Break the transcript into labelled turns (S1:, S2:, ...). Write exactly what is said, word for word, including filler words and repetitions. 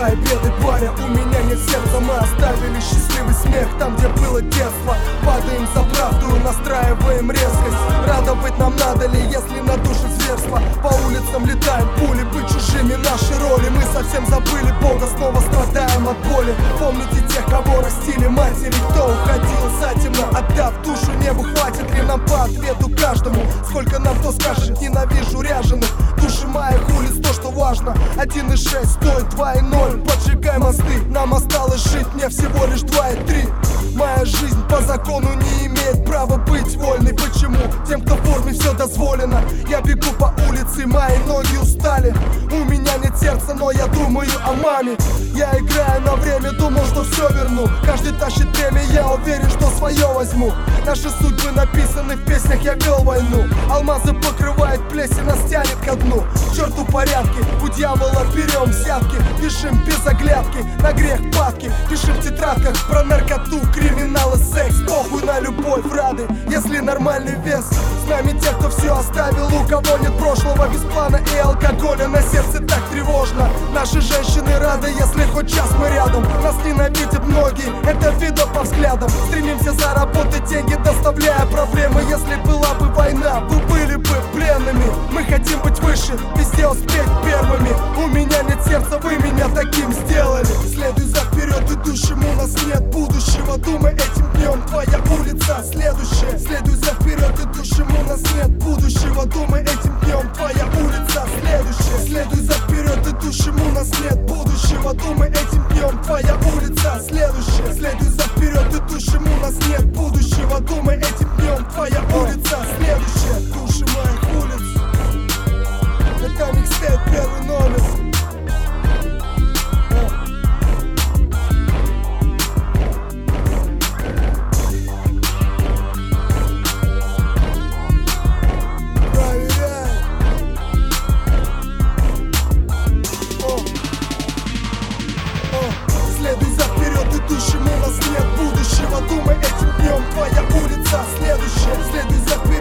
S1: твои беды, паря. У меня нет сердца, мы оставили счастливый смех там, где было детство. Падаем за правду, настраиваем резкость. Рада быть нам надо ли, если на душе зверство. По улицам летаем пули, быть чужими наши роли. Мы совсем забыли Бога, снова страдаем от боли. Помните тех, кого растили матери, кто уходил затемно, отдав душу небу. Хватит ли нам по ответу каждому? Сколько нам кто скажет, ненавижу ряженых. Души моих улиц, то, что важно. Один и шесть стоит два и ноль. Поджигай мосты, нам осталось жить, мне всего лишь два и три. Моя жизнь по закону не имеет права быть вольной. Почему? Тем, кто в форме, все дозволено. Я бегу по улице, мои ноги устали. У меня нет сердца, но я думаю о маме. Я играю на время, думал, что все верну. Каждый тащит время, я уверен, что свое возьму. Наши судьбы написаны в песнях, я вел войну. Алмазы покрывает плесень, нас тянет ко дну. К черту порядки, у дьявола берем взятки. Пишем без оглядки, на грех падки. Пишем в тетрадках про наркоту, криминал и секс. Похуй на любовь, рады, если нормальный вес. С нами те, кто все оставил, у кого нет прошлого. Без плана и алкоголя, на сердце так тревожно. Наши женщины рады, если хоть час мы рядом. Нас ненавидят многие, это видно по взглядам. Стремимся заработать деньги, доставляя проблемы. Если была бы война, вы были бы пленными. Мы хотим быть выше, везде успеть первыми. У меня нет сердца, вы меня таким сделали. Следуй за вперед идущим, у нас нет будущего. Думай этим днем, твоя улица следующая. Следуй за вперед идущим, у нас нет будущего. Думай этим днем, твоя улица следующая. Следуй за вперед идущим, у нас нет будущего. Думай этим днем, твоя улица следующая. Следуй за вперед идущим, у нас нет будущего. Думай этим днем, твоя улица следующая. Души моих улиц. Это микстейп, первый номер. Следуй за вперед идущим, у нас нет будущего. Думай этим днем, твоя улица следующая. Следуй за вперед